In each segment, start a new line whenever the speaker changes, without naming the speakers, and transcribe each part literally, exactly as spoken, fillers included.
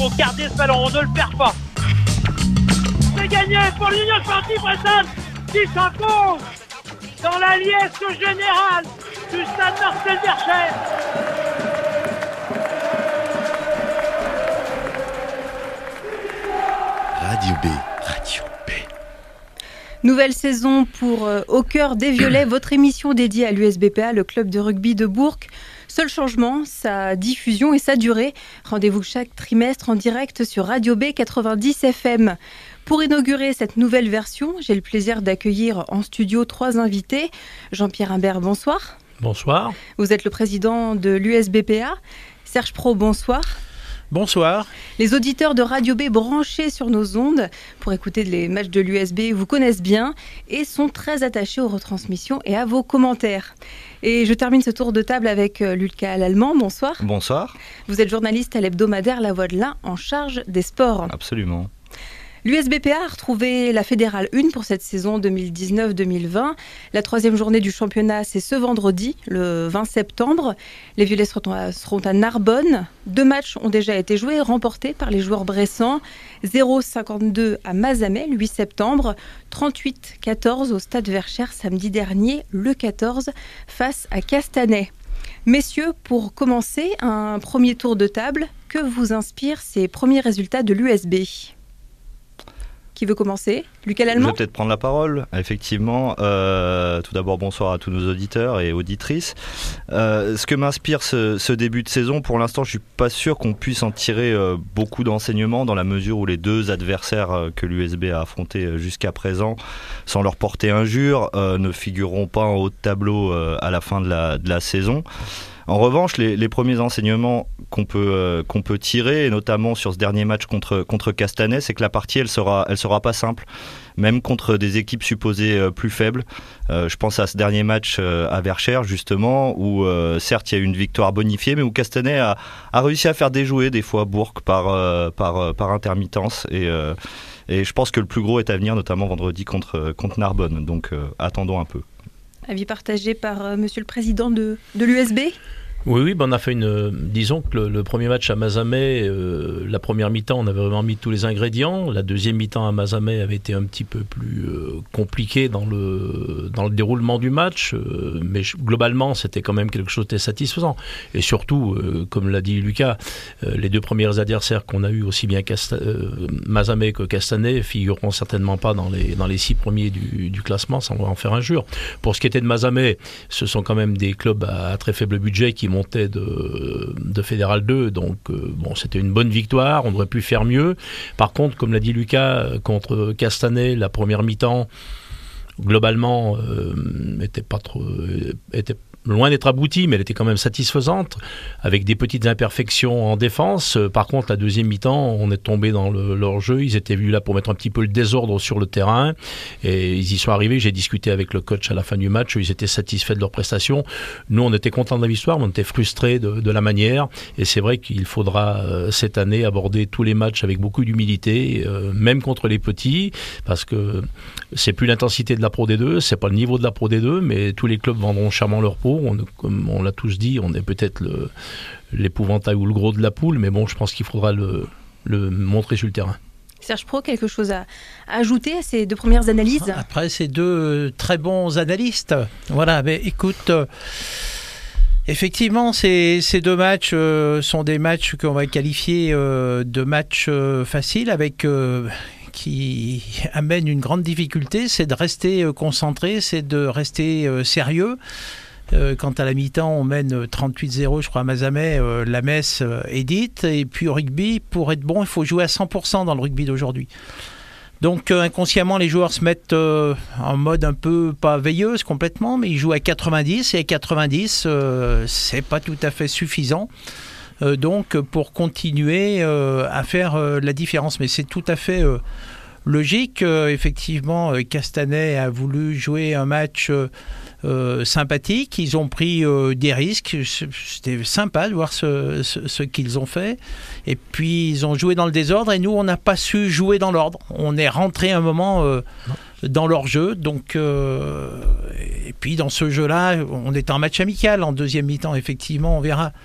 faut garder ce ballon, on ne le perd pas. C'est gagné pour l'Union Sportive Bressane qui s'impose dans la liesse générale du stade Marcel Bercher.
Radio B. Radio B.
Nouvelle saison pour euh, Au cœur des Violets, votre émission dédiée à l'U S B P A, le club de rugby de Bourg. Seul changement, sa diffusion et sa durée. Rendez-vous chaque trimestre en direct sur Radio B quatre-vingt-dix F M. Pour inaugurer cette nouvelle version, j'ai le plaisir d'accueillir en studio trois invités. Jean-Pierre Imbert, bonsoir.
Bonsoir.
Vous êtes le président de l'U S B P A. Serge Pro, bonsoir.
Bonsoir.
Les auditeurs de Radio B branchés sur nos ondes pour écouter les matchs de l'U S B vous connaissent bien et sont très attachés aux retransmissions et à vos commentaires. Et je termine ce tour de table avec Lucas Lallemand. Bonsoir.
Bonsoir.
Vous êtes journaliste à l'hebdomadaire La Voix de l'Ain en charge des sports.
Absolument.
L'U S B P A a retrouvé la Fédérale un pour cette saison deux mille dix-neuf deux mille vingt. La troisième journée du championnat, c'est ce vendredi, le vingt septembre. Les Violets seront à, seront à Narbonne. Deux matchs ont déjà été joués, remportés par les joueurs bressans. zéro cinquante-deux à Mazamet, le huit septembre. trente-huit quatorze au Stade Verchères, samedi dernier, le quatorze, face à Castanet. Messieurs, pour commencer, un premier tour de table. Que vous inspirent ces premiers résultats de l'U S B ? Qui veut commencer ? Lucas Lallemand ?
Je vais peut-être prendre la parole. Effectivement, euh, tout d'abord, bonsoir à tous nos auditeurs et auditrices. Euh, ce que m'inspire ce, ce début de saison, pour l'instant, je ne suis pas sûr qu'on puisse en tirer euh, beaucoup d'enseignements dans la mesure où les deux adversaires euh, que l'U S B a affrontés jusqu'à présent, sans leur porter injure, euh, ne figureront pas en haut de tableau euh, à la fin de la, de la saison. En revanche, les, les premiers enseignements qu'on peut, euh, qu'on peut tirer, et notamment sur ce dernier match contre, contre Castanet, c'est que la partie, elle sera, elle sera pas simple, même contre des équipes supposées euh, plus faibles. Euh, je pense à ce dernier match euh, à Verchères, justement, où euh, certes, il y a eu une victoire bonifiée, mais où Castanet a, a réussi à faire déjouer des fois Bourg par, euh, par, par intermittence. Et, euh, et je pense que le plus gros est à venir, notamment vendredi contre, contre Narbonne. Donc, euh, attendons un peu.
Avis partagé par euh, monsieur le président de, de l'U S B ?
Oui, oui, ben on a fait une. Disons que le, le premier match à Mazamet, euh, la première mi-temps, on avait vraiment mis tous les ingrédients. La deuxième mi-temps à Mazamet avait été un petit peu plus euh, compliquée dans le, dans le déroulement du match, euh, mais globalement, c'était quand même quelque chose de satisfaisant. Et surtout, euh, comme l'a dit Lucas, euh, les deux premiers adversaires qu'on a eus, aussi bien Casta- euh, Mazamet que Castanet, figureront certainement pas dans les, dans les six premiers du, du classement, sans en faire injure. Pour ce qui était de Mazamet, ce sont quand même des clubs à, à très faible budget qui montait de, de Fédéral deux, donc euh, bon, c'était une bonne victoire, on aurait pu faire mieux. Par contre, comme l'a dit Lucas, contre Castanet, la première mi-temps, globalement, euh, était pas trop, était loin d'être aboutie, mais elle était quand même satisfaisante, avec des petites imperfections en défense. Par contre, la deuxième mi-temps, on est tombé dans le, leur jeu. Ils étaient venus là pour mettre un petit peu le désordre sur le terrain, et ils y sont arrivés. J'ai discuté avec le coach à la fin du match, ils étaient satisfaits de leur prestation. Nous, on était contents de la victoire, mais on était frustrés de, de la manière, et c'est vrai qu'il faudra euh, cette année aborder tous les matchs avec beaucoup d'humilité, euh, même contre les petits, parce que c'est plus l'intensité de la Pro D deux, c'est pas le niveau de la Pro D deux, mais tous les clubs vendront charmant leur peau. On, comme on l'a tous dit, on est peut-être le, l'épouvantail ou le gros de la poule, mais bon, je pense qu'il faudra le, le montrer sur le terrain.
Serge Pro, quelque chose à, à ajouter à ces deux premières analyses ?
Après ces deux euh, très bons analystes, voilà, mais écoute, euh, effectivement, ces, ces deux matchs euh, sont des matchs qu'on va qualifier euh, de matchs euh, faciles, avec... Euh, qui amène une grande difficulté, c'est de rester euh, concentré, c'est de rester euh, sérieux. Euh, quand à la mi-temps, on mène trente-huit zéro, je crois, à Mazamet, euh, la messe euh, est dite. Et puis au rugby, pour être bon, il faut jouer à cent pour cent dans le rugby d'aujourd'hui. Donc euh, inconsciemment, les joueurs se mettent euh, en mode un peu, pas veilleuse complètement, mais ils jouent à quatre-vingt-dix. Et à quatre-vingt-dix, euh, c'est pas tout à fait suffisant. Euh, donc pour continuer euh, à faire euh, la différence. Mais c'est tout à fait euh, logique. Euh, effectivement, euh, Castanet a voulu jouer un match euh, euh, sympathique. Ils ont pris euh, des risques. C'était sympa de voir ce, ce, ce qu'ils ont fait. Et puis ils ont joué dans le désordre et nous, on n'a pas su jouer dans l'ordre. On est rentré un moment... Euh, dans leur jeu, donc euh, et puis dans ce jeu-là, on est en match amical en deuxième mi-temps, effectivement, on verra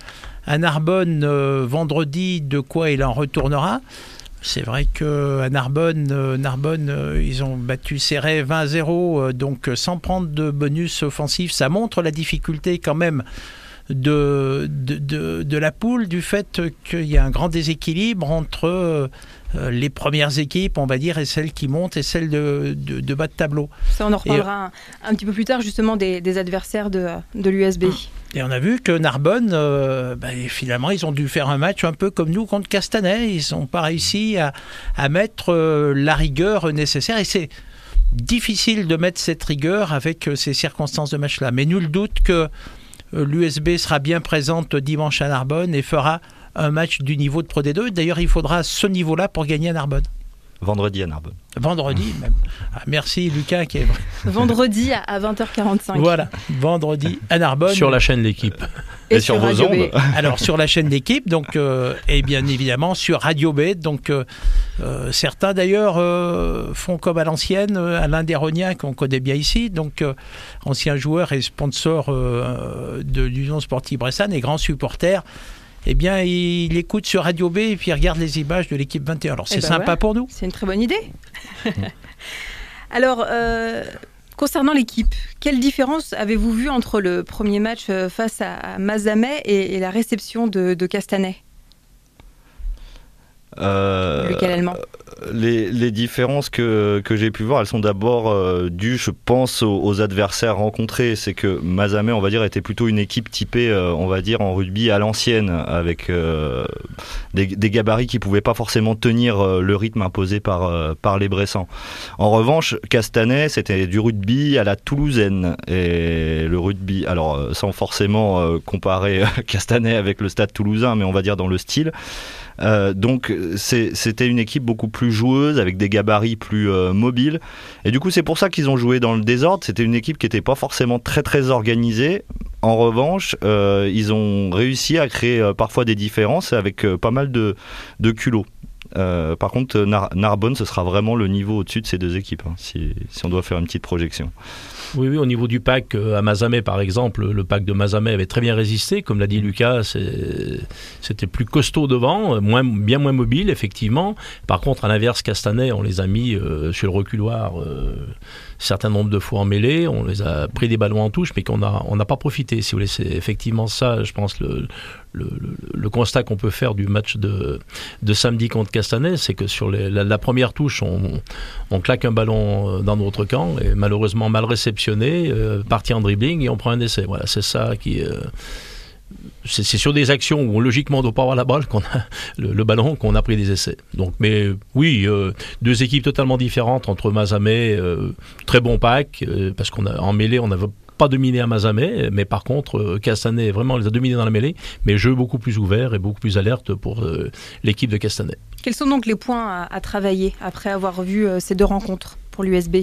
à Narbonne euh, vendredi de quoi il en retournera. C'est vrai qu'à Narbonne, euh, Narbonne euh, ils ont battu Céret vingt à zéro, euh, donc sans prendre de bonus offensif. Ça montre la difficulté quand même de, de, de, de la poule, du fait qu'il y a un grand déséquilibre entre euh, les premières équipes, on va dire, et celles qui montent et celles de, de, de bas de tableau.
Ça, on en reparlera et, un, un petit peu plus tard, justement, des, des adversaires de, de l'U S B.
Et on a vu que Narbonne, euh, bah, finalement, ils ont dû faire un match un peu comme nous contre Castanet. Ils n'ont pas réussi à, à mettre euh, la rigueur nécessaire. Et c'est difficile de mettre cette rigueur avec euh, ces circonstances de match-là. Mais nul doute que euh, l'U S B sera bien présente dimanche à Narbonne et fera un match du niveau de Pro D deux. D'ailleurs, il faudra ce niveau-là pour gagner à Narbonne.
Vendredi à Narbonne.
Vendredi même. Ah, merci Lucas qui est...
Vendredi à vingt heures quarante-cinq.
Voilà, vendredi à Narbonne.
Sur la chaîne L'Équipe.
Et,
et sur, sur vos ondes.
Alors sur la chaîne L'Équipe, donc, euh, et bien évidemment sur Radio B. Donc euh, euh, certains d'ailleurs euh, font comme à l'ancienne, Alain Desrognac qu'on connaît bien ici, donc euh, ancien joueur et sponsor euh, de l'Union Sportive Bressane et grand supporter. Eh bien, il écoute sur Radio B et puis il regarde les images de l'équipe vingt et un. Alors, c'est eh ben sympa ouais, pour nous.
C'est une très bonne idée. Alors, euh, concernant l'équipe, quelle différence avez-vous vu entre le premier match face à Mazamet et, et la réception de, de Castanet ?
Euh,
Lequel allemand ?
les, les différences que, que j'ai pu voir, elles sont d'abord euh, dues, je pense, aux, aux adversaires rencontrés. C'est que Mazamet, on va dire, était plutôt une équipe typée, euh, on va dire, en rugby à l'ancienne, avec euh, des, des gabarits qui ne pouvaient pas forcément tenir euh, le rythme imposé par, euh, par les Bressans. En revanche, Castanet, c'était du rugby à la toulousaine. Et le rugby, alors euh, sans forcément euh, comparer Castanet avec le stade toulousain, mais on va dire dans le style. Euh, donc c'est, c'était une équipe beaucoup plus joueuse avec des gabarits plus euh, mobiles et du coup c'est pour ça qu'ils ont joué dans le désordre. C'était une équipe qui n'était pas forcément très très organisée. En revanche euh, ils ont réussi à créer euh, parfois des différences avec euh, pas mal de, de culot. Euh, par contre Nar- Narbonne ce sera vraiment le niveau au-dessus de ces deux équipes hein, si, si on doit faire une petite projection.
Oui, oui, au niveau du pack, à Mazamet par exemple, le pack de Mazamet avait très bien résisté. Comme l'a dit Lucas, c'est, c'était plus costaud devant, moins, bien moins mobile, effectivement. Par contre, à l'inverse, Castanet, on les a mis euh, sur le reculoir euh, un certain nombre de fois en mêlée. On les a pris des ballons en touche, mais qu'on a, on n'a pas profité. Si vous voulez, c'est effectivement ça, je pense, le, le, le, le constat qu'on peut faire du match de, de samedi contre Castanet, c'est que sur les, la, la première touche, on, on claque un ballon dans notre camp, et malheureusement mal réceptionné. Euh, parti en dribbling et on prend un essai. Voilà, c'est ça qui. Euh, c'est, c'est sur des actions où logiquement on ne doit pas avoir la balle, qu'on a le, le ballon, qu'on a pris des essais. Donc, mais oui, euh, deux équipes totalement différentes entre Mazamet, euh, très bon pack, euh, parce qu'on a en mêlée on n'avait pas dominé à Mazamet, mais par contre euh, Castanet vraiment les a dominés dans la mêlée, mais jeu beaucoup plus ouvert et beaucoup plus alerte pour euh, l'équipe de Castanet.
Quels sont donc les points à, à travailler après avoir vu euh, ces deux rencontres pour l'U S B ?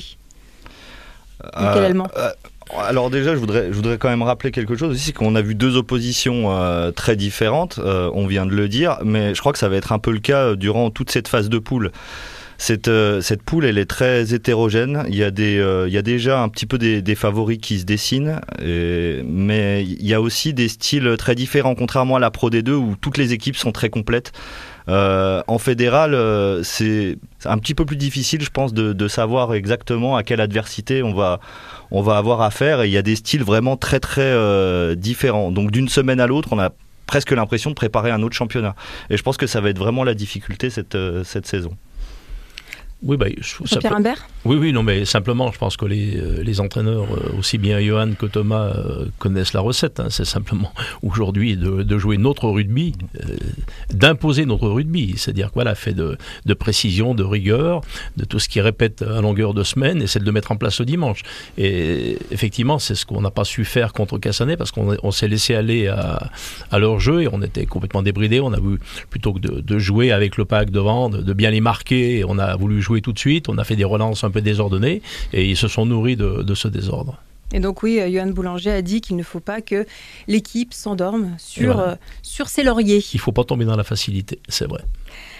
Euh,
euh, alors déjà, je voudrais, je voudrais quand même rappeler quelque chose aussi, c'est qu'on a vu deux oppositions euh, très différentes, euh, on vient de le dire, mais je crois que ça va être un peu le cas durant toute cette phase de poule. Cette, euh, cette poule, elle est très hétérogène. Il y a, des, euh, il y a déjà un petit peu des, des favoris qui se dessinent, et, mais il y a aussi des styles très différents, contrairement à la Pro D deux où toutes les équipes sont très complètes. Euh, en fédéral, euh, c'est un petit peu plus difficile, je pense, de, de savoir exactement à quelle adversité on va, on va avoir affaire. Et il y a des styles vraiment très très euh, différents. Donc d'une semaine à l'autre, on a presque l'impression de préparer un autre championnat. Et je pense que ça va être vraiment la difficulté cette, euh, cette saison.
Oui, bah, je,
Jean-Pierre Imbert ?
Oui, oui, non, mais simplement, je pense que les, les entraîneurs, aussi bien Johan que Thomas, connaissent la recette. Hein. C'est simplement aujourd'hui de, de jouer notre rugby, euh, d'imposer notre rugby. C'est-à-dire que voilà, fait de, de précision, de rigueur, de tout ce qui répète à longueur de semaine, et c'est de le mettre en place le dimanche. Et effectivement, c'est ce qu'on n'a pas su faire contre Castanet, parce qu'on on s'est laissé aller à, à leur jeu, et on était complètement débridés. On a voulu, plutôt que de, de jouer avec le pack devant, de, de bien les marquer, on a voulu jouer tout de suite, on a fait des relances un peu désordonnées et ils se sont nourris de, de ce désordre.
Et donc oui, Johan Boulanger a dit qu'il ne faut pas que l'équipe s'endorme sur, voilà. euh, sur ses lauriers.
Il ne faut pas tomber dans la facilité, c'est vrai.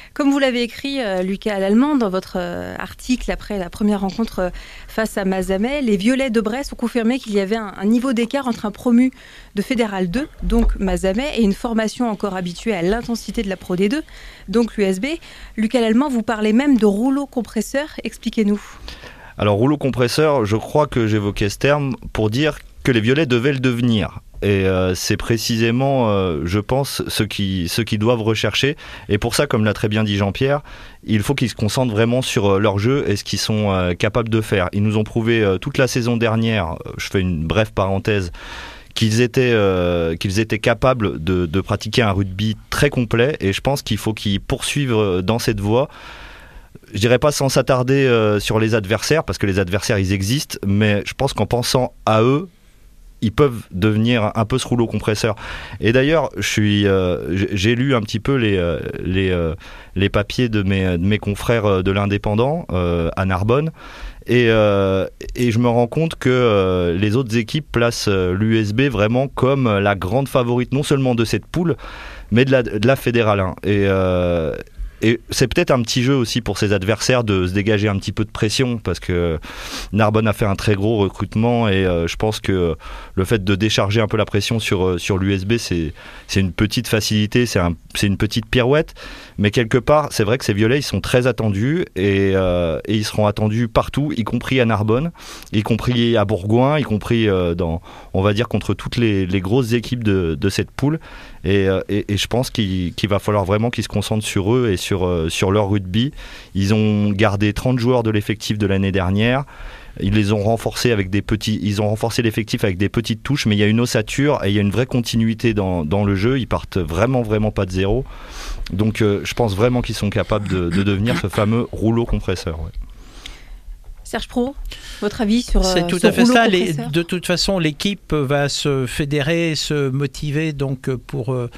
Comme vous l'avez écrit, euh, Lucas Lallemand, dans votre euh, article après la première rencontre euh, face à Mazamet, les Violets de Brest ont confirmé qu'il y avait un, un niveau d'écart entre un promu de Fédéral deux, donc Mazamet, et une formation encore habituée à l'intensité de la Pro D deux, donc l'U S B. Lucas Lallemand, vous parlez même de rouleau compresseur. Expliquez-nous.
Alors, rouleau compresseur, je crois que j'évoquais ce terme pour dire que les Violets devaient le devenir. Et euh, c'est précisément, euh, je pense, ce qu'ils ce qu'ils doivent rechercher. Et pour ça, comme l'a très bien dit Jean-Pierre, il faut qu'ils se concentrent vraiment sur euh, leur jeu et ce qu'ils sont euh, capables de faire. Ils nous ont prouvé euh, toute la saison dernière, je fais une brève parenthèse, qu'ils étaient, euh, qu'ils étaient capables de, de pratiquer un rugby très complet. Et je pense qu'il faut qu'ils poursuivent dans cette voie. Je dirais pas sans s'attarder euh, sur les adversaires, parce que les adversaires, ils existent, mais je pense qu'en pensant à eux, ils peuvent devenir un peu ce rouleau compresseur. Et d'ailleurs, je suis, euh, j'ai lu un petit peu les, euh, les, euh, les papiers de mes, de mes confrères de l'Indépendant euh, à Narbonne, et, euh, et je me rends compte que euh, les autres équipes placent euh, l'U S B vraiment comme la grande favorite, non seulement de cette poule, mais de la, de la Fédérale un. Et... Euh, Et c'est peut-être un petit jeu aussi pour ses adversaires de se dégager un petit peu de pression, parce que Narbonne a fait un très gros recrutement, et euh, je pense que le fait de décharger un peu la pression sur, sur l'U S B, c'est, c'est une petite facilité, c'est, un, c'est une petite pirouette, mais quelque part, c'est vrai que ces Violets, ils sont très attendus, et, euh, et ils seront attendus partout, y compris à Narbonne, y compris à Bourgoin, y compris euh, dans, on va dire, contre toutes les, les grosses équipes de, de cette poule. Et, et, et je pense qu'il, qu'il va falloir vraiment qu'ils se concentrent sur eux et sur, euh, sur leur rugby. Ils ont gardé trente joueurs de l'effectif de l'année dernière. Ils les ont renforcés avec des petits, ils ont renforcé l'effectif avec des petites touches, mais il y a une ossature et il y a une vraie continuité dans, dans le jeu. Ils partent vraiment, vraiment pas de zéro. Donc euh, je pense vraiment qu'ils sont capables de, de devenir ce fameux rouleau compresseur. Ouais.
Serge Pro, votre avis sur
C'est tout
ce
à fait
rouleau
ça. Les,
compresseur ?
de toute façon, l'équipe va se fédérer, se motiver donc pour euh,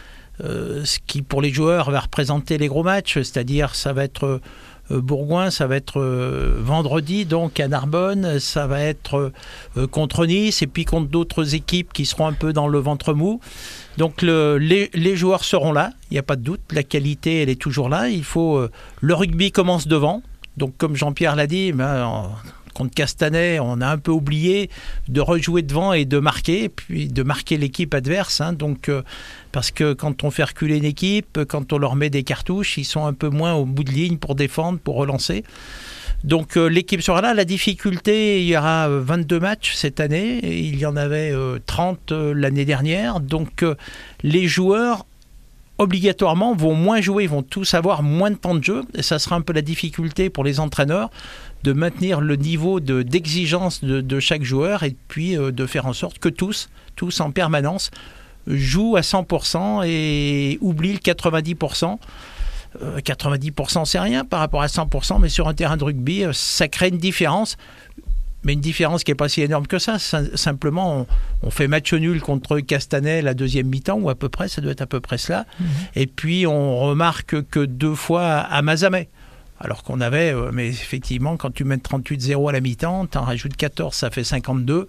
ce qui, pour les joueurs, va représenter les gros matchs. C'est-à-dire, ça va être euh, Bourgoin, ça va être euh, vendredi, donc à Narbonne, ça va être euh, contre Nice, et puis contre d'autres équipes qui seront un peu dans le ventre mou. Donc le, les, les joueurs seront là, il n'y a pas de doute. La qualité, elle est toujours là. Il faut euh, le rugby commence devant. Donc, comme Jean-Pierre l'a dit, ben, contre Castanet, on a un peu oublié de rejouer devant et de marquer, et puis de marquer l'équipe adverse. Hein, donc, euh, parce que quand on fait reculer une équipe, quand on leur met des cartouches, ils sont un peu moins au bout de ligne pour défendre, pour relancer. Donc, euh, l'équipe sera là. La difficulté, il y aura vingt-deux matchs cette année, et il y en avait euh, trente euh, l'année dernière. Donc, euh, les joueurs obligatoirement vont moins jouer, vont tous avoir moins de temps de jeu, et ça sera un peu la difficulté pour les entraîneurs de maintenir le niveau de, d'exigence de, de chaque joueur, et puis euh, de faire en sorte que tous, tous en permanence, jouent à cent pour cent et oublient le quatre-vingt-dix pour cent. Euh, quatre-vingt-dix pour cent c'est rien par rapport à cent pour cent, mais sur un terrain de rugby, euh, ça crée une différence. Mais une différence qui n'est pas si énorme que ça. Simplement, on, on fait match nul contre Castanet la deuxième mi-temps, ou à peu près, ça doit être à peu près cela. Mmh. Et puis, on remarque que deux fois à Mazamet. Alors qu'on avait, euh, mais effectivement, quand tu mets trente-huit zéro à la mi-temps, tu en rajoutes quatorze, ça fait cinquante-deux.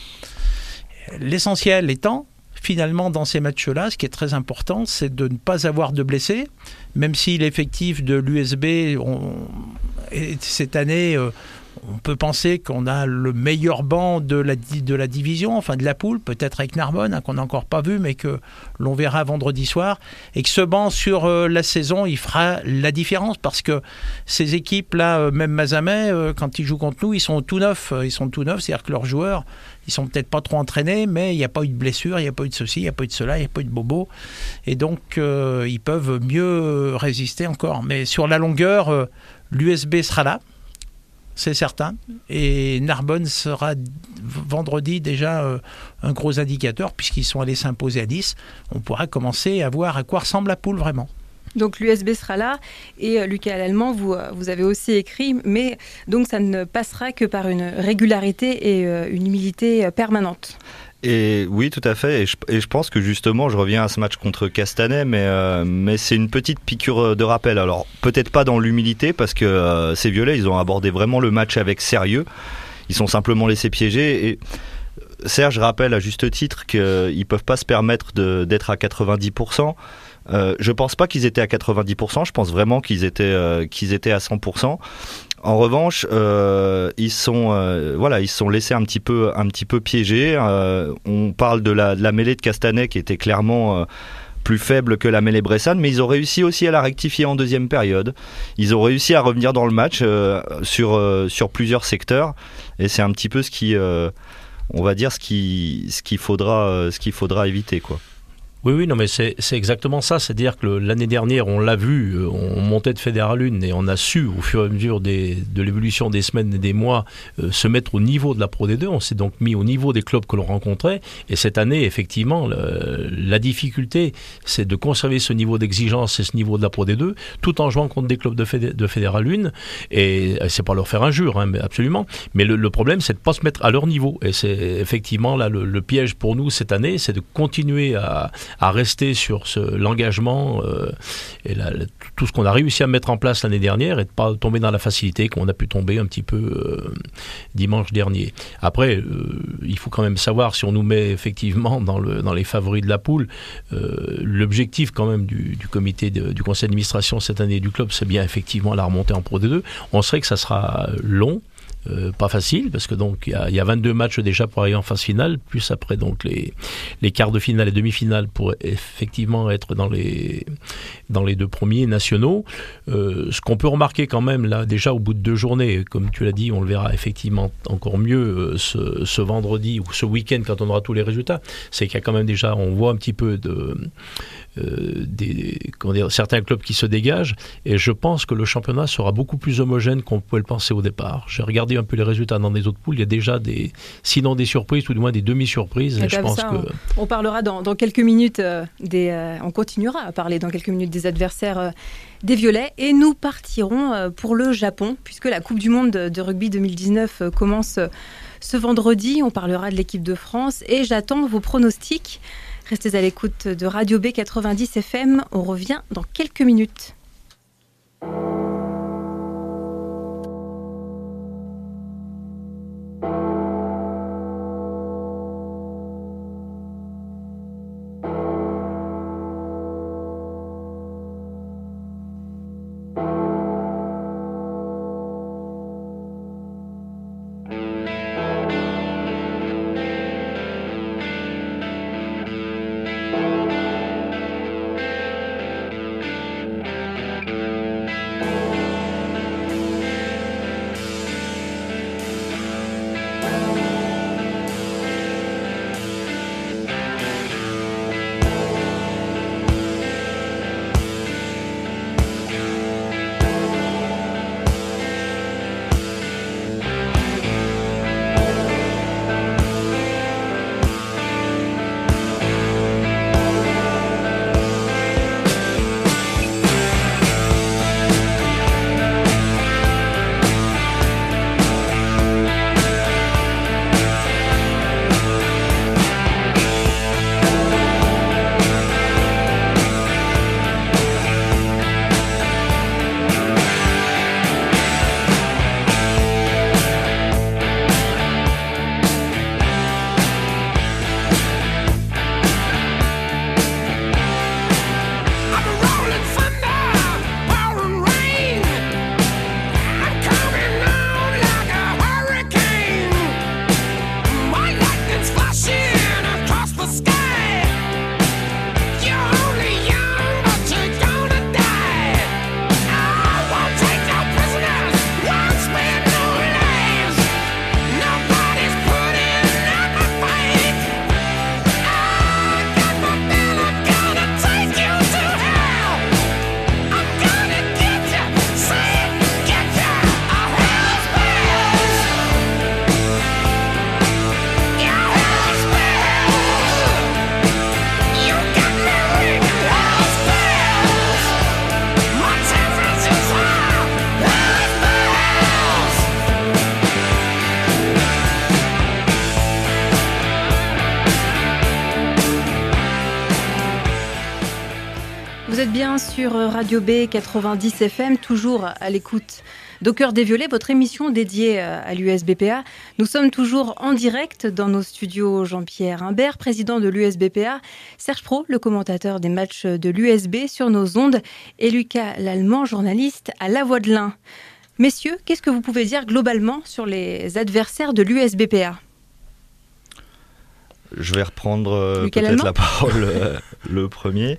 L'essentiel étant, finalement, dans ces matchs-là, ce qui est très important, c'est de ne pas avoir de blessés, même si l'effectif de l'U S B, on, cette année... Euh, on peut penser qu'on a le meilleur banc de la, de la division, enfin de la poule, peut-être avec Narbonne, hein, qu'on n'a encore pas vu, mais que l'on verra vendredi soir. Et que ce banc sur euh, la saison, il fera la différence, parce que ces équipes-là, euh, même Mazamet, euh, quand ils jouent contre nous, ils sont tout neufs. Ils sont tout neufs, c'est-à-dire que leurs joueurs, ils sont peut-être pas trop entraînés, mais il n'y a pas eu de blessure, il n'y a pas eu de ceci, il n'y a pas eu de cela, il n'y a pas eu de bobo. Et donc, euh, ils peuvent mieux résister encore. Mais sur la longueur, euh, l'U S B sera là. C'est certain, et Narbonne sera vendredi déjà euh, un gros indicateur, puisqu'ils sont allés s'imposer à Nice. On pourra commencer à voir à quoi ressemble la poule vraiment.
Donc l'U S B sera là, et euh, Lucas Lallemand, vous, vous avez aussi écrit, mais donc ça ne passera que par une régularité et euh, une humilité euh, permanente.
Et oui, tout à fait. Et je, et je pense que justement, je reviens à ce match contre Castanet, mais, euh, mais c'est une petite piqûre de rappel. Alors, peut-être pas dans l'humilité, parce que euh, ces Violets, ils ont abordé vraiment le match avec sérieux. Ils sont simplement laissés piéger. Et Serge rappelle à juste titre qu'ils ne peuvent pas se permettre de, d'être à quatre-vingt-dix pour cent. Euh, je pense pas qu'ils étaient à quatre-vingt-dix pour cent, je pense vraiment qu'ils étaient, euh, qu'ils étaient à cent pour cent. En revanche, euh, ils sont, euh, voilà, ils se sont laissés un petit peu, un petit peu piégés. Euh, on parle de la, de la mêlée de Castanet qui était clairement euh, plus faible que la mêlée bressane, mais ils ont réussi aussi à la rectifier en deuxième période. Ils ont réussi à revenir dans le match euh, sur, euh, sur plusieurs secteurs, et c'est un petit peu ce qui, euh, on va dire, ce qui, ce qu'il faudra, euh, ce qu'il faudra éviter, quoi.
Oui, oui, non, mais c'est, c'est exactement ça. C'est-à-dire que le, l'année dernière, on l'a vu, on montait de Fédéral un et on a su, au fur et à mesure des, de l'évolution des semaines et des mois, euh, se mettre au niveau de la Pro D deux. On s'est donc mis au niveau des clubs que l'on rencontrait. Et cette année, effectivement, le, la difficulté, c'est de conserver ce niveau d'exigence et ce niveau de la Pro D deux, tout en jouant contre des clubs de, Fédé, de Fédéral un. Et c'est pas leur faire injure, hein, mais absolument. Mais le, le problème, c'est de pas se mettre à leur niveau. Et c'est effectivement là le, le piège pour nous cette année, c'est de continuer à à rester sur ce, l'engagement euh, et la, la, tout ce qu'on a réussi à mettre en place l'année dernière et de ne pas tomber dans la facilité qu'on a pu tomber un petit peu euh, dimanche dernier. Après, euh, il faut quand même savoir, si on nous met effectivement dans, le, dans les favoris de la poule, euh, l'objectif quand même du, du comité, de, du conseil d'administration cette année du club, c'est bien effectivement la remontée en Pro D deux. On sait que ça sera long. Euh, pas facile, parce que donc il y, y a vingt-deux matchs déjà pour arriver en phase finale, plus après donc les, les quarts de finale et demi-finale pour effectivement être dans les, dans les deux premiers nationaux. Euh, ce qu'on peut remarquer quand même là, déjà au bout de deux journées, comme tu l'as dit, on le verra effectivement encore mieux euh, ce, ce vendredi ou ce week-end quand on aura tous les résultats, c'est qu'il y a quand même déjà, on voit un petit peu de... Euh, des, comment dire, certains clubs qui se dégagent, et je pense que le championnat sera beaucoup plus homogène qu'on pouvait le penser au départ. J'ai regardé un peu les résultats dans des autres poules, il y a déjà des, sinon des surprises, tout du moins des demi-surprises, et, et je pense ça, que...
On, on parlera dans, dans quelques minutes euh, des, euh, on continuera à parler dans quelques minutes des adversaires euh, des Violets, et nous partirons euh, pour le Japon, puisque la Coupe du Monde de, de rugby deux mille dix-neuf euh, commence euh, ce vendredi. On parlera de l'équipe de France, et j'attends vos pronostics. Restez à l'écoute de Radio B quatre-vingt-dix F M. On revient dans quelques minutes. Vous êtes bien sur Radio B quatre-vingt-dix F M, toujours à l'écoute d'Au cœur des violets, votre émission dédiée à l'U S B P A. Nous sommes toujours en direct dans nos studios. Jean-Pierre Imbert, président de l'U S B P A, Serge Pro, le commentateur des matchs de l'U S B sur nos ondes, et Lucas Lallemand, journaliste à La Voix de l'Ain. Messieurs, qu'est-ce que vous pouvez dire globalement sur les adversaires de l'U S B P A ?
Je vais reprendre euh, peut-être Lallemand la parole euh, le premier.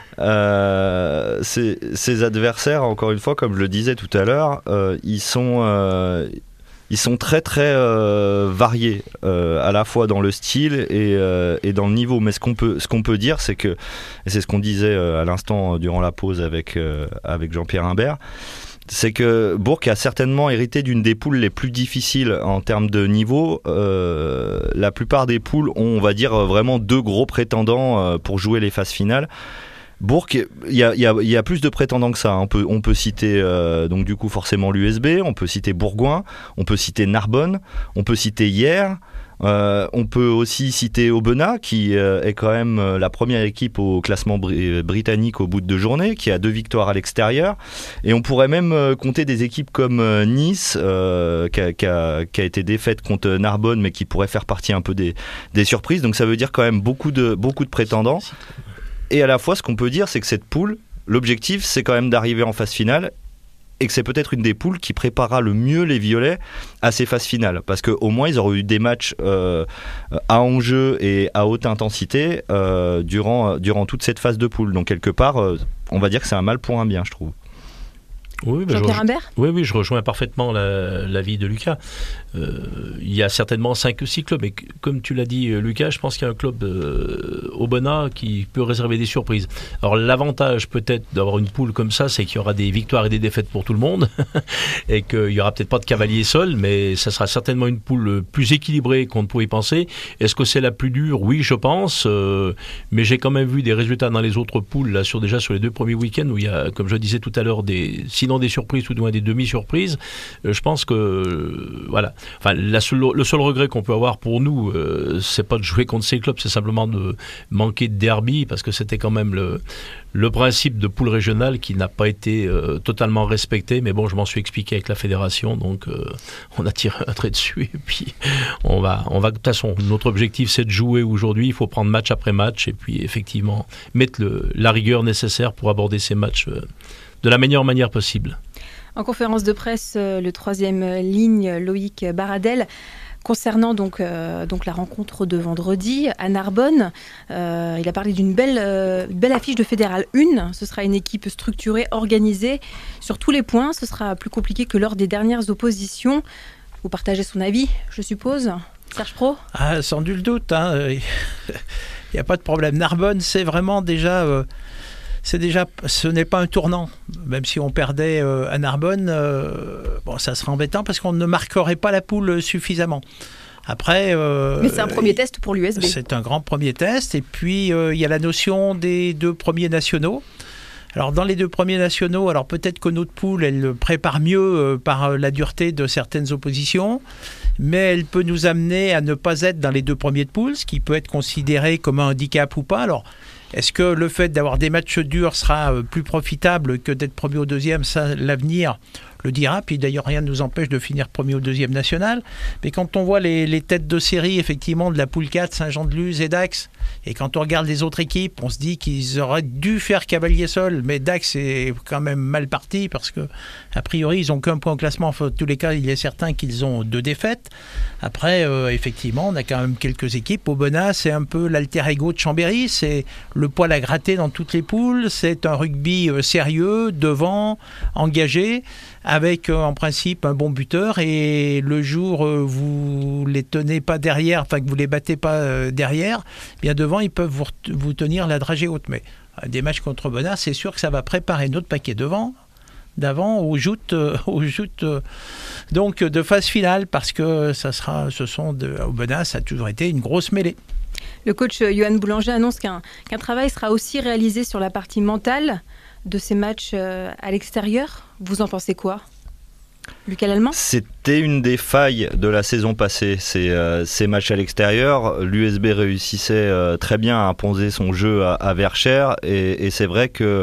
Euh, ces, ces adversaires, encore une fois, comme je le disais tout à l'heure, euh, ils sont, euh, ils sont très très euh, variés, euh, à la fois dans le style et, euh, et dans le niveau. Mais ce qu'on peut, ce qu'on peut dire, c'est que, et c'est ce qu'on disait euh, à l'instant durant la pause avec, euh, avec Jean-Pierre Imbert, c'est que Bourg a certainement hérité d'une des poules les plus difficiles en termes de niveau. Euh, la plupart des poules ont, on va dire, vraiment deux gros prétendants euh, pour jouer les phases finales. Bourg, il y a, y, a, y a plus de prétendants que ça. On peut, on peut citer euh, donc du coup forcément l'U S B, on peut citer Bourgoin, on peut citer Narbonne, on peut citer Hyères. Euh, on peut aussi citer Aubenas, qui euh, est quand même euh, la première équipe au classement br- britannique au bout de deux journées, qui a deux victoires à l'extérieur. Et on pourrait même euh, compter des équipes comme euh, Nice, euh, qui, a, qui, a, qui a été défaite contre Narbonne, mais qui pourrait faire partie un peu des, des surprises. Donc ça veut dire quand même beaucoup de, beaucoup de prétendants. Et à la fois, ce qu'on peut dire, c'est que cette poule, l'objectif, c'est quand même d'arriver en phase finale, et que c'est peut-être une des poules qui préparera le mieux les Violets à ces phases finales. Parce qu'au moins, ils auront eu des matchs euh, à enjeu et à haute intensité euh, durant, durant toute cette phase de poule. Donc, quelque part, euh, on va dire que c'est un mal pour un bien, je trouve.
Oui, bah
Jean-Pierre Imbert ?
Oui, oui, je rejoins parfaitement la, l'avis de Lucas. Euh, il y a certainement cinq ou six clubs, et comme tu l'as dit, Lucas, je pense qu'il y a un club euh, Aubenas qui peut réserver des surprises. Alors l'avantage peut-être d'avoir une poule comme ça, c'est qu'il y aura des victoires et des défaites pour tout le monde, et qu'il n'y aura peut-être pas de cavalier seul, mais ça sera certainement une poule plus équilibrée qu'on ne pouvait penser. Est-ce que c'est la plus dure ? Oui, je pense, euh, mais j'ai quand même vu des résultats dans les autres poules, là, sur, déjà sur les deux premiers week-ends, où il y a, comme je disais tout à l'heure, des, sinon des surprises, ou du moins des demi-surprises. Euh, je pense que, euh, voilà. Enfin, la seule, le seul regret qu'on peut avoir pour nous, euh, c'est pas de jouer contre ces clubs, c'est simplement de manquer de derby, parce que c'était quand même le, le principe de poule régionale qui n'a pas été euh, totalement respecté. Mais bon, je m'en suis expliqué avec la fédération, donc euh, on a tiré un trait dessus. Et puis, on va, on va, de toute façon, notre objectif, c'est de jouer aujourd'hui. Il faut prendre match après match, et puis effectivement, mettre le, la rigueur nécessaire pour aborder ces matchs euh, de la meilleure manière possible.
En conférence de presse, le troisième ligne, Loïc Baradel, concernant donc, euh, donc la rencontre de vendredi à Narbonne, euh, il a parlé d'une belle, euh, belle affiche de Fédéral un. Ce sera une équipe structurée, organisée sur tous les points. Ce sera plus compliqué que lors des dernières oppositions. Vous partagez son avis, je suppose, Serge Pro ?
Ah, sans nul doute, hein. Il n'y a pas de problème. Narbonne, c'est vraiment déjà... Euh... C'est déjà, ce n'est pas un tournant. Même si on perdait euh, à Narbonne, euh, bon, ça serait embêtant parce qu'on ne marquerait pas la poule suffisamment. Après, euh,
mais c'est un premier test pour l'U S B.
C'est un grand premier test. Et puis, il euh, y a la notion des deux premiers nationaux. Alors, dans les deux premiers nationaux, alors peut-être que notre poule, elle le prépare mieux euh, par la dureté de certaines oppositions, mais elle peut nous amener à ne pas être dans les deux premiers de poule, ce qui peut être considéré comme un handicap ou pas. Alors, est-ce que le fait d'avoir des matchs durs sera plus profitable que d'être premier au deuxième ? Ça, l'avenir le dira. Puis d'ailleurs, rien ne nous empêche de finir premier au deuxième national. Mais quand on voit les, les têtes de série, effectivement, de la poule quatre, Saint-Jean-de-Luz et Dax, et quand on regarde les autres équipes, on se dit qu'ils auraient dû faire cavalier seul. Mais Dax est quand même mal parti parce que, a priori, ils n'ont qu'un point au classement. Enfin, en tous les cas, il est certain qu'ils ont deux défaites. Après, euh, effectivement, on a quand même quelques équipes. Aubenas, c'est un peu l'alter ego de Chambéry. C'est le poil à gratter dans toutes les poules. C'est un rugby euh, sérieux, devant, engagé, avec euh, en principe un bon buteur. Et le jour euh, vous les tenez pas derrière, enfin que vous les battez pas euh, derrière, bien devant, ils peuvent vous, vous tenir la dragée haute. Mais euh, des matchs contre Aubenas, c'est sûr que ça va préparer notre paquet devant. d'avant aux joutes, euh, aux joutes euh, donc de phase finale, parce que ça sera, ce sont de, Aubenas, ça a toujours été une grosse mêlée.
Le coach Johan Boulanger annonce qu'un, qu'un travail sera aussi réalisé sur la partie mentale de ces matchs euh, à l'extérieur. Vous en pensez quoi ? Lucas Lallemand ?
C'était une des failles de la saison passée, ces, euh, ces matchs à l'extérieur. L'U S B réussissait euh, très bien à imposer son jeu à, à Verchères et, et c'est vrai que,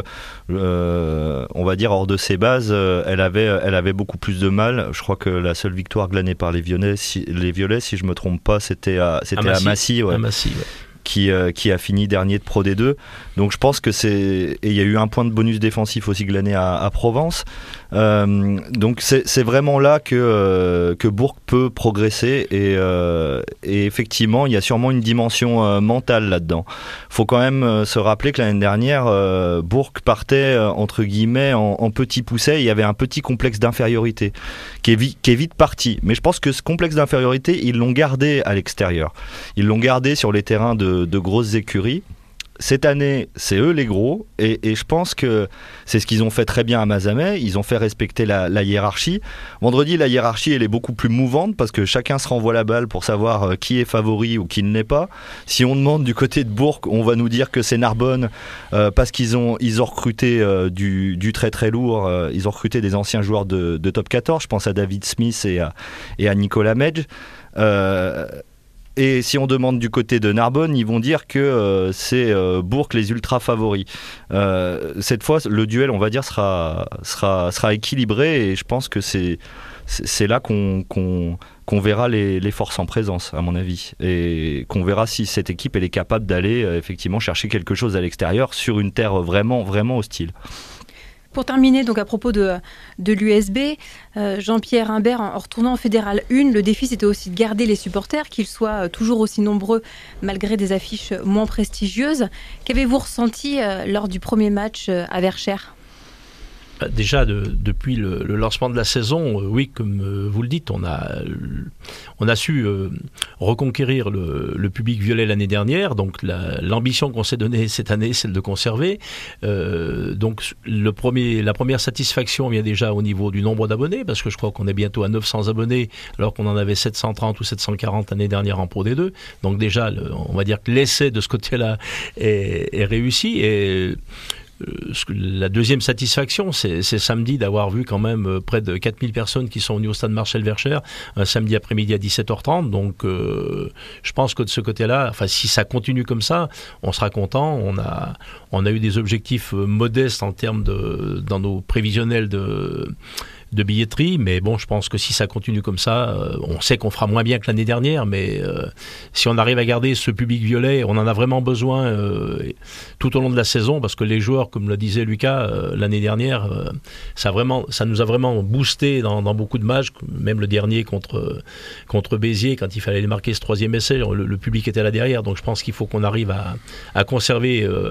euh, on va dire hors de ses bases, euh, elle, avait, elle avait beaucoup plus de mal. Je crois que la seule victoire glanée par les Violets, si, les Violets, si je ne me trompe pas, c'était à, c'était à Massy. Ouais.
À Massy, ouais.
Qui, euh, qui a fini dernier de Pro D deux. Donc je pense que c'est... Et il y a eu un point de bonus défensif aussi glané à, à Provence. Euh, donc c'est, c'est vraiment là que, euh, que Bourg peut progresser et, euh, et effectivement il y a sûrement une dimension euh, mentale là-dedans. Il faut quand même euh, se rappeler que l'année dernière euh, Bourg partait euh, entre guillemets en, en petit pousset. Il y avait un petit complexe d'infériorité qui est, vi- qui est vite parti. Mais je pense que ce complexe d'infériorité ils l'ont gardé à l'extérieur. Ils l'ont gardé sur les terrains de, de grosses écuries. Cette année, c'est eux les gros, et, et je pense que c'est ce qu'ils ont fait très bien à Mazamet. Ils ont fait respecter la, la hiérarchie. Vendredi, la hiérarchie, elle est beaucoup plus mouvante parce que chacun se renvoie la balle pour savoir qui est favori ou qui ne l'est pas. Si on demande du côté de Bourg, on va nous dire que c'est Narbonne euh, parce qu'ils ont, ils ont recruté euh, du, du très très lourd. Euh, ils ont recruté des anciens joueurs de, de top quatorze. Je pense à David Smith et à, et à Nicolas Medj. Euh, Et si on demande du côté de Narbonne, ils vont dire que euh, c'est euh, Bourg les ultra favoris. Euh, cette fois, le duel, on va dire, sera, sera, sera équilibré et je pense que c'est, c'est là qu'on, qu'on, qu'on verra les, les forces en présence, à mon avis. Et qu'on verra si cette équipe elle est capable d'aller euh, effectivement chercher quelque chose à l'extérieur sur une terre vraiment, vraiment hostile.
Pour terminer, donc à propos de, de l'U S B, euh, Jean-Pierre Imbert, en, en retournant en Fédéral un, le défi c'était aussi de garder les supporters, qu'ils soient euh, toujours aussi nombreux malgré des affiches moins prestigieuses. Qu'avez-vous ressenti euh, lors du premier match euh, à Verchères ?
Déjà, de, depuis le, le lancement de la saison, euh, oui, comme euh, vous le dites, on a, on a su euh, reconquérir le, le public violet l'année dernière. Donc, la, l'ambition qu'on s'est donnée cette année, c'est de le conserver. Euh, donc, le premier, la première satisfaction vient déjà au niveau du nombre d'abonnés, parce que je crois qu'on est bientôt à neuf cents abonnés, alors qu'on en avait sept cent trente ou sept cent quarante l'année dernière en Pro D deux. Donc, déjà, le, on va dire que l'essai de ce côté-là est, est réussi. Et la deuxième satisfaction, c'est, c'est samedi d'avoir vu quand même près de quatre mille personnes qui sont venues au stade Marcel Verchères un samedi après-midi à dix-sept heures trente. Donc, euh, je pense que de ce côté-là, enfin, si ça continue comme ça, on sera content. On a, on a eu des objectifs modestes en termes de, dans nos prévisionnels de de billetterie, mais bon, je pense que si ça continue comme ça, euh, on sait qu'on fera moins bien que l'année dernière, mais euh, si on arrive à garder ce public violet, on en a vraiment besoin euh, tout au long de la saison, parce que les joueurs, comme le disait Lucas, euh, l'année dernière, euh, ça, vraiment, ça nous a vraiment boosté dans, dans beaucoup de matchs, même le dernier contre, contre Béziers, quand il fallait marquer ce troisième essai, le, le public était là derrière, donc je pense qu'il faut qu'on arrive à, à conserver euh,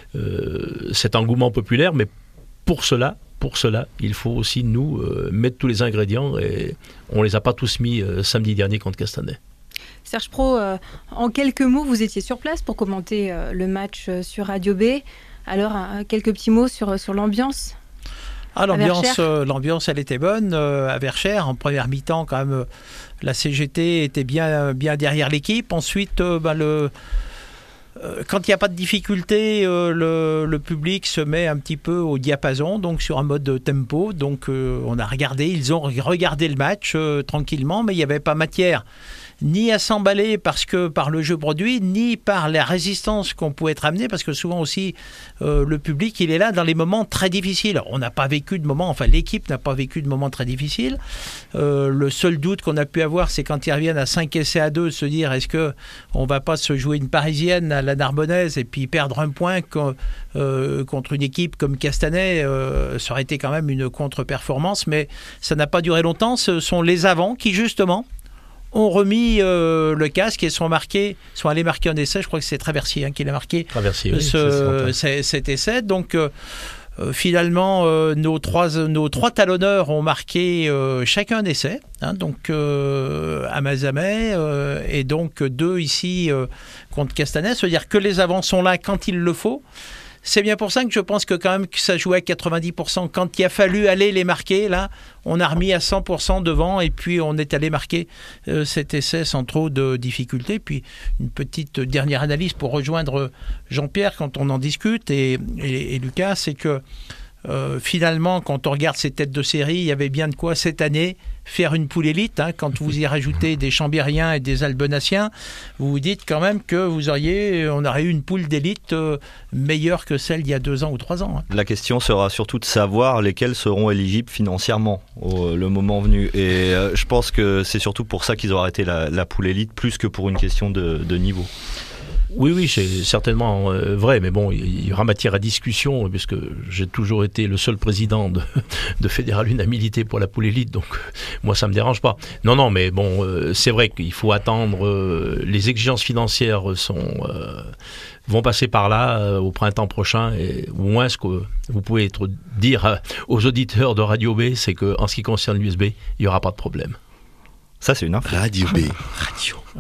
euh, cet engouement populaire, mais pour cela, Pour cela, il faut aussi, nous, euh, mettre tous les ingrédients et on ne les a pas tous mis euh, samedi dernier contre Castanet.
Serge Pro, euh, en quelques mots, vous étiez sur place pour commenter euh, le match euh, sur Radio B. Alors, euh, quelques petits mots sur, sur l'ambiance.
Ah, l'ambiance, euh, l'ambiance, elle était bonne euh, à Verchères. En première mi-temps, quand même, euh, la C G T était bien, bien derrière l'équipe. Ensuite, euh, bah, le... quand il n'y a pas de difficulté, euh, le, le public se met un petit peu au diapason, donc sur un mode tempo. Donc euh, on a regardé, ils ont regardé le match euh, tranquillement, mais il n'y avait pas matière ni à s'emballer parce que par le jeu produit, ni par la résistance qu'on pouvait être amené, parce que souvent aussi euh, le public il est là dans les moments très difficiles. On n'a pas vécu de moments, enfin l'équipe n'a pas vécu de moments très difficiles. Euh, le seul doute qu'on a pu avoir, c'est quand ils reviennent à cinq essais à deux, se dire est-ce que on va pas se jouer une parisienne à la Narbonnaise et puis perdre un point euh, contre une équipe comme Castanet, euh, ça aurait été quand même une contre-performance, mais ça n'a pas duré longtemps. Ce sont les avants qui justement ont remis euh, le casque et sont marqués, sont allés marquer un essai. Je crois que c'est Traversier hein, qui l'a marqué.
Traversier, oui,
ce, c'est, cet essai. Donc euh, euh, finalement, euh, nos trois nos trois talonneurs ont marqué euh, chacun un essai. Hein, donc euh, à Mazamet euh, et donc deux ici euh, contre Castanet. C'est-à-dire que les avants sont là quand il le faut. C'est bien pour ça que je pense que quand même que ça jouait à quatre-vingt-dix pour cent. Quand il a fallu aller les marquer, là, on a remis à cent pour cent devant et puis on est allé marquer euh, cet essai sans trop de difficultés. Puis une petite dernière analyse pour rejoindre Jean-Pierre quand on en discute et, et, et Lucas, c'est que euh, finalement, quand on regarde ces têtes de série, il y avait bien de quoi cette année faire une poule élite. Hein. Quand vous y rajoutez des Chambériens et des Albenaciens, vous vous dites quand même que vous auriez, on aurait eu une poule d'élite euh, meilleure que celle d'il y a deux ans ou trois ans. Hein.
La question sera surtout de savoir lesquels seront éligibles financièrement au le moment venu. Et euh, je pense que c'est surtout pour ça qu'ils ont arrêté la, la poule élite, plus que pour une question de, de niveau.
Oui, oui, c'est certainement euh, vrai, mais bon, il y aura matière à discussion, puisque j'ai toujours été le seul président de, de Fédéral un à militer pour la poule élite, donc euh, moi ça me dérange pas. Non, non, mais bon, euh, c'est vrai qu'il faut attendre, euh, les exigences financières sont, euh, vont passer par là euh, au printemps prochain, et au moins ce que vous pouvez être, dire euh, aux auditeurs de Radio B, c'est qu'en ce qui concerne l'U S B, il n'y aura pas de problème.
Ça, c'est une info.
Radio B. Radio B.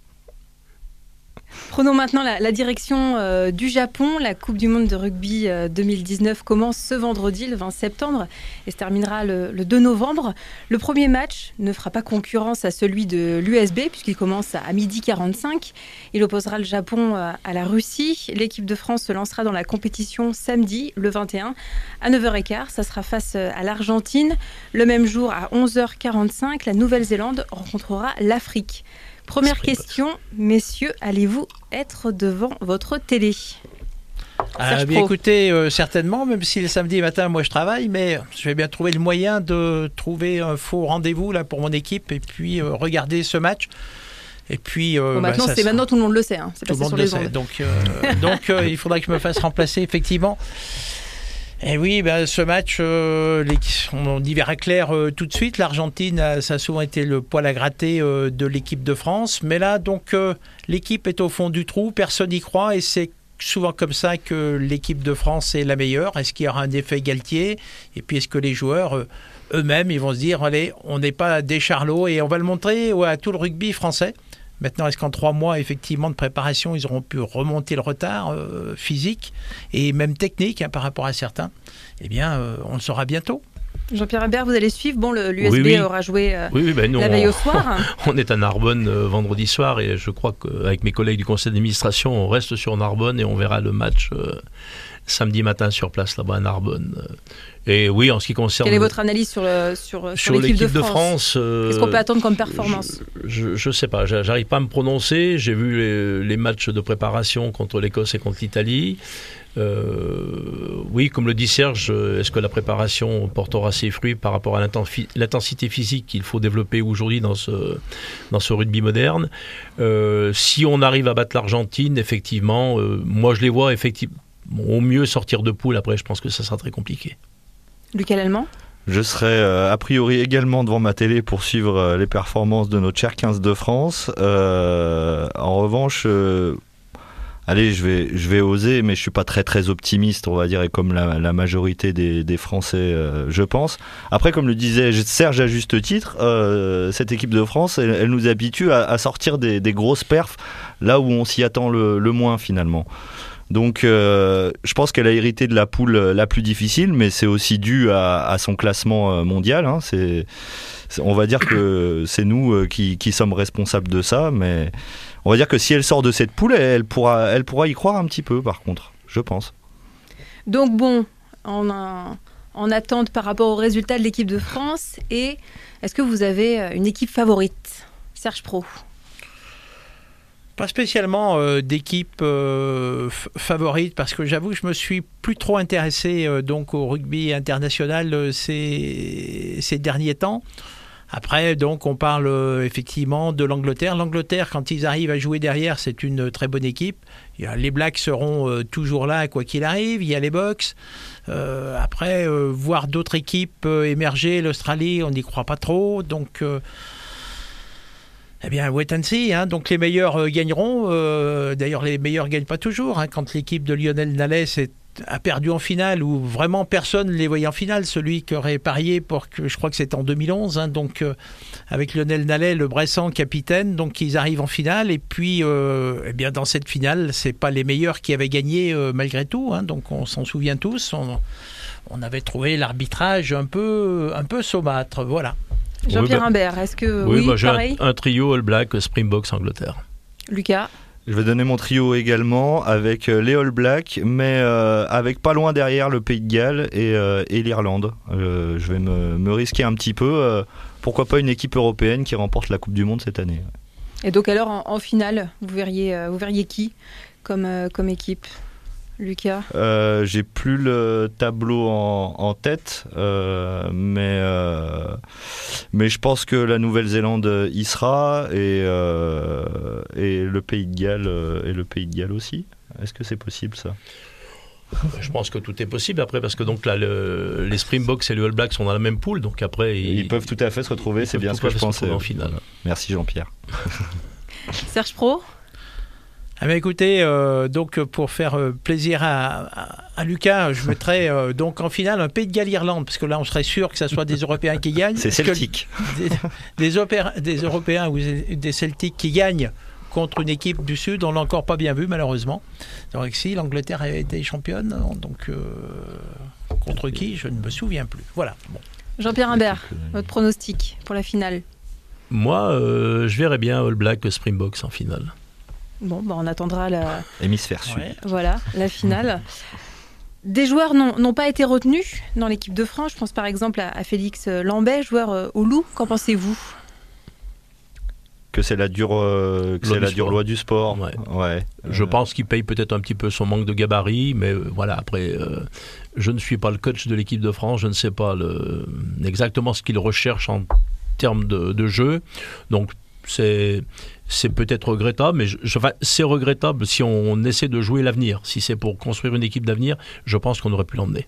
Prenons maintenant la, la direction euh, du Japon. La Coupe du Monde de rugby euh, deux mille dix-neuf commence ce vendredi, le vingt septembre, et se terminera le, le deux novembre. Le premier match ne fera pas concurrence à celui de l'U S B, puisqu'il commence à midi quarante-cinq. Il opposera le Japon euh, à la Russie. L'équipe de France se lancera dans la compétition samedi, le vingt et un, à neuf heures quinze. Ça sera face à l'Argentine. Le même jour, à onze heures quarante-cinq, la Nouvelle-Zélande rencontrera l'Afrique. Première question, messieurs, allez-vous être devant votre télé ?
Ah, bien écoutez, euh, certainement, même si le samedi matin, moi je travaille, mais je vais bien trouver le moyen de trouver un faux rendez-vous là pour mon équipe et puis euh, regarder ce match. Et puis, euh,
bon, maintenant,
bah,
c'est maintenant tout le monde le sait, hein. C'est
tout
passé
le monde
sur
le
les
sait.
ondes.
Donc, euh, donc euh, il faudra que je me fasse remplacer effectivement. Et oui, ben, ce match, euh, les, on y verra clair euh, tout de suite. L'Argentine, ça a souvent été le poil à gratter euh, de l'équipe de France. Mais là, donc, euh, l'équipe est au fond du trou, personne n'y croit et c'est souvent comme ça que l'équipe de France est la meilleure. Est-ce qu'il y aura un effet Galtier ? Et puis, est-ce que les joueurs, euh, eux-mêmes, ils vont se dire, allez, on n'est pas des charlots et on va le montrer ouais, à tout le rugby français. Maintenant, est-ce qu'en trois mois, effectivement, de préparation, ils auront pu remonter le retard euh, physique et même technique hein, par rapport à certains ? Eh bien, euh, on le saura bientôt.
Jean-Pierre Hébert, vous allez suivre. Bon, le, l'U S B
oui, oui.
aura joué euh,
oui, oui, ben nous,
la veille
on,
au soir.
On est à Narbonne euh, vendredi soir et je crois qu'avec mes collègues du conseil d'administration, on reste sur Narbonne et on verra le match euh, samedi matin sur place là-bas à Narbonne. Et oui, en ce qui concerne...
Quelle est votre analyse sur, le, sur, sur,
sur
l'équipe,
l'équipe
de
de
France,
France euh,
Qu'est-ce qu'on peut attendre comme performance ?
Je ne sais pas, j'arrive pas à me prononcer. J'ai vu les, les matchs de préparation contre l'Écosse et contre l'Italie. Euh, oui, comme le dit Serge, est-ce que la préparation portera ses fruits par rapport à l'intensité physique qu'il faut développer aujourd'hui dans ce, dans ce rugby moderne ? euh, Si on arrive à battre l'Argentine, effectivement, euh, moi je les vois effectivement au mieux sortir de poule. Après, je pense que ça sera très compliqué.
Lucas Lallemand ?
Je serai euh, a priori également devant ma télé pour suivre euh, les performances de notre cher quinze de France. Euh, en revanche, euh, allez, je vais, je vais oser, mais je suis pas très très optimiste, on va dire, et comme la, la majorité des, des Français, euh, je pense. Après, comme le disait Serge à juste titre, euh, cette équipe de France, elle, elle nous habitue à, à sortir des, des grosses perfs là où on s'y attend le, le moins finalement. Donc euh, je pense qu'elle a hérité de la poule la plus difficile, mais c'est aussi dû à, à son classement mondial. Hein. C'est, c'est, on va dire que c'est nous qui, qui sommes responsables de ça, mais on va dire que si elle sort de cette poule, elle pourra, elle pourra y croire un petit peu par contre, je pense.
Donc bon, en, en attente par rapport aux résultats de l'équipe de France, et est-ce que vous avez une équipe favorite ? Serge Pro ?
Pas spécialement euh, d'équipe euh, f- favorite, parce que j'avoue que je me suis plus trop intéressé euh, donc au rugby international euh, ces, ces derniers temps. Après, donc, on parle euh, effectivement de l'Angleterre. L'Angleterre, quand ils arrivent à jouer derrière, c'est une très bonne équipe. Il y a, les Blacks seront euh, toujours là, quoi qu'il arrive. Il y a les Bucks. Euh, après, euh, voir d'autres équipes euh, émerger, l'Australie, on n'y croit pas trop. Donc... Euh, Eh bien, wait and see. Hein. Donc, les meilleurs euh, gagneront. Euh, d'ailleurs, les meilleurs ne gagnent pas toujours. Hein. Quand l'équipe de Lionel Nallet a perdu en finale, où vraiment personne ne les voyait en finale, celui qui aurait parié pour que, je crois que c'était en deux mille onze, hein, donc euh, avec Lionel Nallet, le Bressan capitaine, donc ils arrivent en finale. Et puis, euh, eh bien, dans cette finale, c'est pas les meilleurs qui avaient gagné euh, malgré tout. Hein. Donc, on s'en souvient tous. On, on avait trouvé l'arbitrage un peu, un peu saumâtre. Voilà.
Jean-Pierre
oui, bah,
Humbert, est-ce que
oui,
oui,
bah, j'ai
pareil
un, un trio All Black, Springboks, Angleterre.
Lucas ?
Je vais donner mon trio également avec euh, les All Blacks, mais euh, avec pas loin derrière le Pays de Galles et, euh, et l'Irlande. Euh, je vais me, me risquer un petit peu. Euh, pourquoi pas une équipe européenne qui remporte la Coupe du Monde cette année.
Et donc alors en, en finale, vous verriez, euh, vous verriez qui comme, euh, comme équipe, Lucas?
euh, J'ai plus le tableau en, en tête, euh, mais, euh, mais je pense que la Nouvelle-Zélande y sera et, euh, et, le Pays de Galles, et le Pays de Galles aussi. Est-ce que c'est possible ça?
Je pense que tout est possible après parce que donc là le, les Springboks et les All Blacks sont dans la même poule, donc après ils,
ils peuvent tout à fait se retrouver. C'est bien ce que je pensais en finale. Merci Jean-Pierre.
Serge Pro.
Ah ben écoutez, euh, donc pour faire euh, plaisir à, à, à Lucas, je mettrais euh, donc en finale un Pays de Galles-Irlande, parce que là on serait sûr que ce soit des Européens qui gagnent.
C'est Celtic.
Des, des, opéra, des Européens ou des Celtics qui gagnent contre une équipe du Sud, on l'a encore pas bien vu malheureusement. Donc si l'Angleterre a été championne, donc euh, contre qui, je ne me souviens plus. Voilà. Bon.
Jean-Pierre Imbert, votre pronostic pour la finale?
Moi, euh, je verrais bien All Black Springboks en finale.
Bon, bah on attendra la...
Hémisphère sud.
Ouais. Voilà, la finale. Des joueurs n'ont pas été retenus dans l'équipe de France. Je pense par exemple à, à Félix Lambet, joueur euh, au Loup. Qu'en pensez-vous?
Que c'est la dure, euh, que c'est la dure loi du sport.
Ouais.
Ouais.
Je
euh...
pense qu'il paye peut-être un petit peu son manque de gabarit, mais euh, voilà, après, euh, je ne suis pas le coach de l'équipe de France, je ne sais pas le, exactement ce qu'il recherche en termes de, de jeu. Donc, c'est... C'est peut-être regrettable, mais je, je, enfin, c'est regrettable si on essaie de jouer l'avenir. Si c'est pour construire une équipe d'avenir, je pense qu'on aurait pu l'emmener.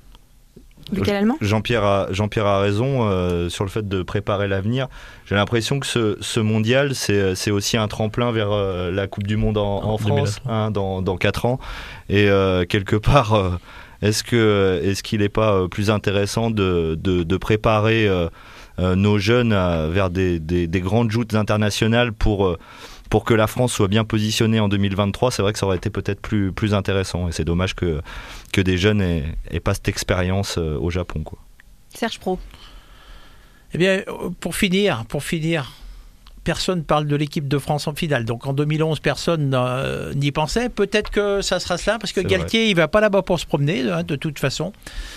Jean-Pierre a, Jean-Pierre a raison euh, sur le fait de préparer l'avenir. J'ai l'impression que ce, ce mondial, c'est, c'est aussi un tremplin vers euh, la Coupe du Monde en, en France hein, dans, dans quatre ans. Et euh, quelque part, euh, est-ce, que, est-ce qu'il n'est pas plus intéressant de, de, de préparer euh, euh, nos jeunes à, vers des, des, des grandes joutes internationales pour... Euh, pour que la France soit bien positionnée en deux mille vingt-trois, c'est vrai que ça aurait été peut-être plus, plus intéressant. Et c'est dommage que, que des jeunes aient, aient pas cette expérience au Japon, quoi.
Serge Pro.
Eh bien, pour finir, pour finir, personne ne parle de l'équipe de France en finale. Donc en deux mille onze, personne euh, n'y pensait. Peut-être que ça sera cela, parce que c'est Galtier, vrai. Il ne va pas là-bas pour se promener, hein, de toute façon.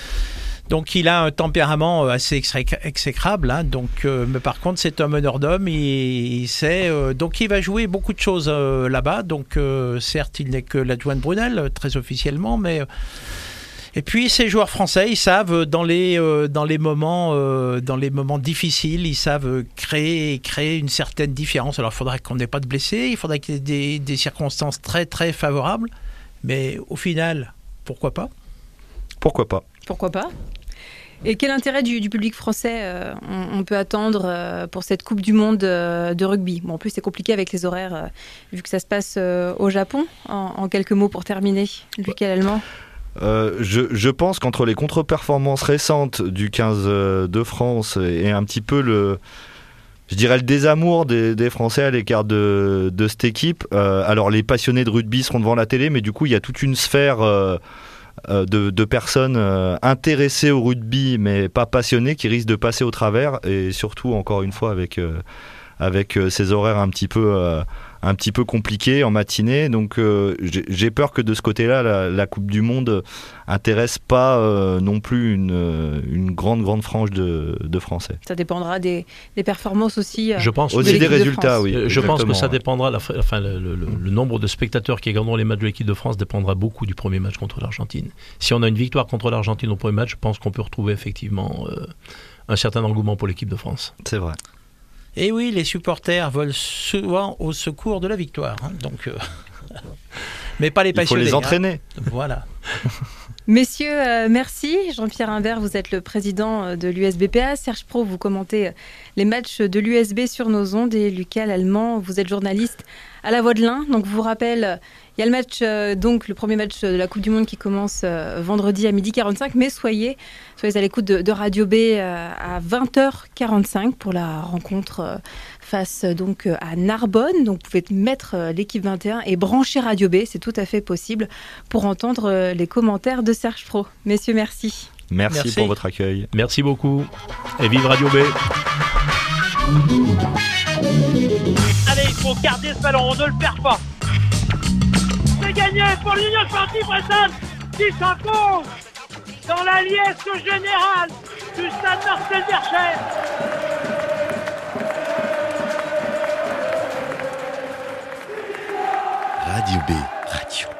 Donc il a un tempérament assez exécrable, hein, donc, euh, mais par contre c'est un meneur d'hommes, il, il sait, euh, donc il va jouer beaucoup de choses euh, là-bas, donc euh, certes il n'est que l'adjoint de Brunel, très officiellement, mais... Euh, et puis ces joueurs français, ils savent dans les, euh, dans les, moments, euh, dans les moments difficiles, ils savent créer, créer une certaine différence. Alors il faudrait qu'on n'ait pas de blessés, il faudrait qu'il y ait des, des circonstances très très favorables, mais au final, pourquoi pas ?
Pourquoi pas ?
Pourquoi pas ? Et quel intérêt du, du public français euh, on, on peut attendre euh, pour cette Coupe du Monde euh, de rugby ? Bon, en plus, c'est compliqué avec les horaires, euh, vu que ça se passe euh, au Japon. En, en quelques mots pour terminer, Lucas Allemand.
Euh, je, je pense qu'entre les contre-performances récentes du quinze de France et un petit peu le... Je dirais le désamour des, des Français à l'écart de, de cette équipe. Euh, alors, les passionnés de rugby seront devant la télé, mais du coup, il y a toute une sphère... Euh, De, de personnes euh, intéressées au rugby mais pas passionnées qui risquent de passer au travers, et surtout encore une fois avec, euh, avec euh, ces horaires un petit peu, euh, un petit peu compliqués en matinée, donc euh, j'ai, j'ai peur que de ce côté-là la, la Coupe du Monde intéresse pas euh, non plus une, une grande grande frange de, de Français.
Ça dépendra des, des performances aussi. Euh,
je pense
aussi
de
des résultats, oui.
Je pense que ça dépendra, la, enfin le, le, le nombre de spectateurs qui gagneront les matchs de l'équipe de France dépendra beaucoup du premier match contre l'Argentine. Si on a une victoire contre l'Argentine au premier match, je pense qu'on peut retrouver effectivement euh, un certain engouement pour l'équipe de France.
C'est vrai.
Et oui, les supporters volent souvent au secours de la victoire. Hein, donc, euh... mais pas les passionnés.
Il faut les entraîner.
Hein. Voilà.
Messieurs, euh, merci. Jean-Pierre Imbert, vous êtes le président de l'U S B P A. Serge Pro, vous commentez les matchs de l'U S B sur nos ondes. Et Lucas Allemand, vous êtes journaliste à La Voix de l'Ain. Donc, je vous rappelle, il y a le match, euh, donc le premier match de la Coupe du Monde qui commence euh, vendredi à midi quarante-cinq. Mais soyez, soyez à l'écoute de, de Radio B euh, à vingt heures quarante-cinq pour la rencontre euh, face donc à Narbonne. Donc, vous pouvez mettre euh, l'équipe vingt et un et brancher Radio B. C'est tout à fait possible pour entendre euh, les commentaires de Serge Pro. Messieurs, merci.
Merci, merci pour votre accueil.
Merci beaucoup. Et vive Radio B.
Allez, il faut garder ce ballon, on ne le perd pas. gagné pour l'Union Sportive Bressane qui s'impose dans la liesse générale du stade Marcel Bercher.
Radio B. Radio